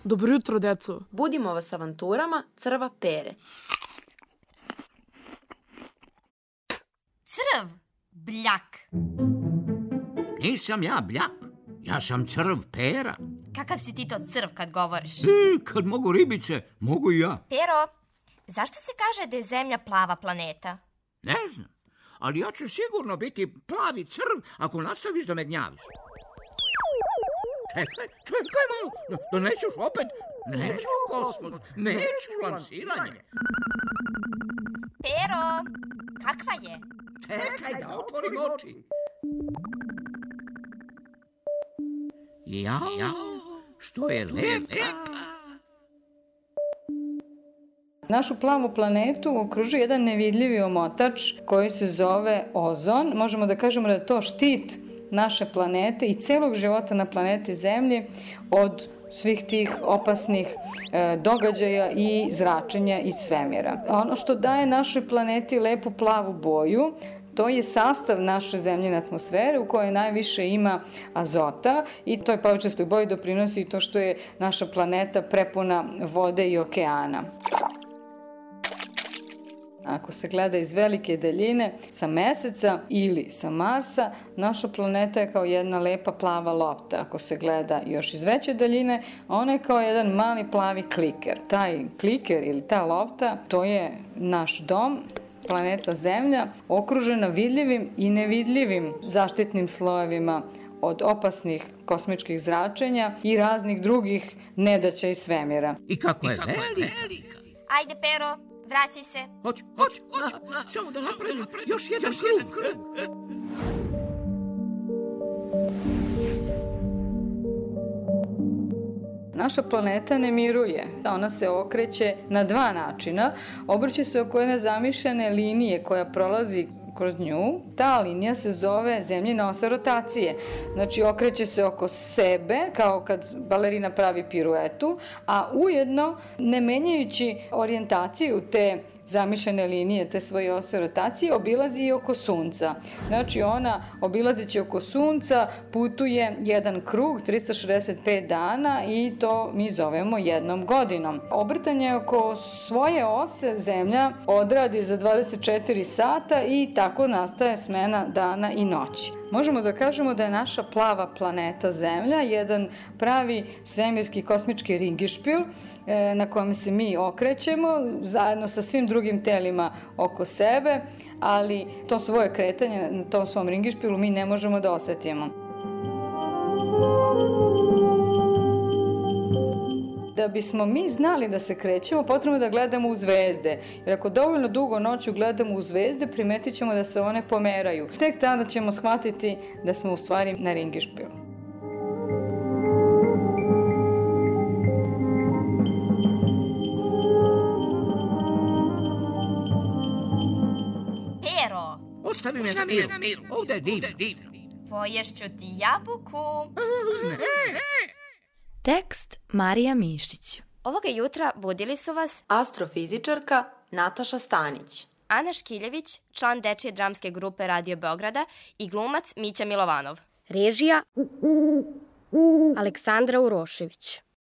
Dobro jutro, deco. Budimo vas avanturama crva Pere. Crv, bljak. Nisam ja bljak, ja sam crv Pera. Kakav si ti to crv kad govoriš? Kad mogu ribice, mogu i ja. Pero, zašto se kaže da je Zemlja plava planeta? Ne znam, ali ja ću sigurno biti plavi crv ako nastaviš da me gnjaviš. Čekaj malo, da nećuš opet, neću u kosmos, neću lansiranje. Pero, kakva je? Čekaj da otvorim oči. Jao, što je lepa. Našu plavu planetu okružuje jedan nevidljivi omotač koji se zove ozon. Možemo da kažemo da je to štit naše planete i celog života na planeti Zemlji od svih tih opasnih događaja i zračenja iz svemira. Ono što daje našoj planeti lepu plavu boju, to je sastav naše zemljine atmosfere u kojoj najviše ima azota i toj pavičastoj boji doprinosi i to što je naša planeta prepuna vode i okeana. Ako se gleda iz velike daljine, sa Meseca ili sa Marsa, naša planeta je kao jedna lepa plava lopta. Ako se gleda još iz veće daljine, ona je kao jedan mali plavi kliker. Taj kliker ili ta lopta, to je naš dom, planeta Zemlja, okružena vidljivim i nevidljivim zaštitnim slojevima od opasnih kosmičkih zračenja i raznih drugih nedaća iz svemira. I kako je velika. Ajde, Pero, vraćaj se. Hoću, samo da napravim još jedan krug. Naša planeta ne miruje. Ona se okreće na dva načina. Obrće se oko jedne zamišljene linije koja prolazi kroz nju. Ta linija se zove zemljina osa rotacije. Znači, okreće se oko sebe, kao kad balerina pravi piruetu, a ujedno, ne menjajući orijentaciju te zamišljene linije, te svoje ose rotacije, obilazi i oko Sunca. Znači, ona, obilazeći oko Sunca, putuje jedan krug, 365 dana i to mi zovemo jednom godinom. Obrtanje oko svoje ose Zemlja odradi za 24 sata i tako nastaje smena dana i noći. Možemo da kažemo da je naša plava planeta Zemlja jedan pravi svemirski kosmički ringišpil na kojem se mi okrećemo zajedno sa svim drugim telima oko sebe, ali to svoje kretanje na tom svom ringišpilu mi ne možemo da osetimo. Da bismo mi znali da se krećemo, potrebno je da gledamo u zvezde. Jer ako dovoljno dugo noću gledamo u zvezde, primetit ćemo da se one pomeraju. Tek tada ćemo shvatiti da smo u stvari na ringišpilu. Pero! Ostavi me na miru, ovde je divno. Poješću ti jabuku. Tekst Marija Mišić. Ovoga jutra budili su vas Astrofizičarka Nataša Stanić, Ana Škiljević, član dečije dramske grupe Radio Beograda i glumac Mića Milovanov. Režija Aleksandra Urošević.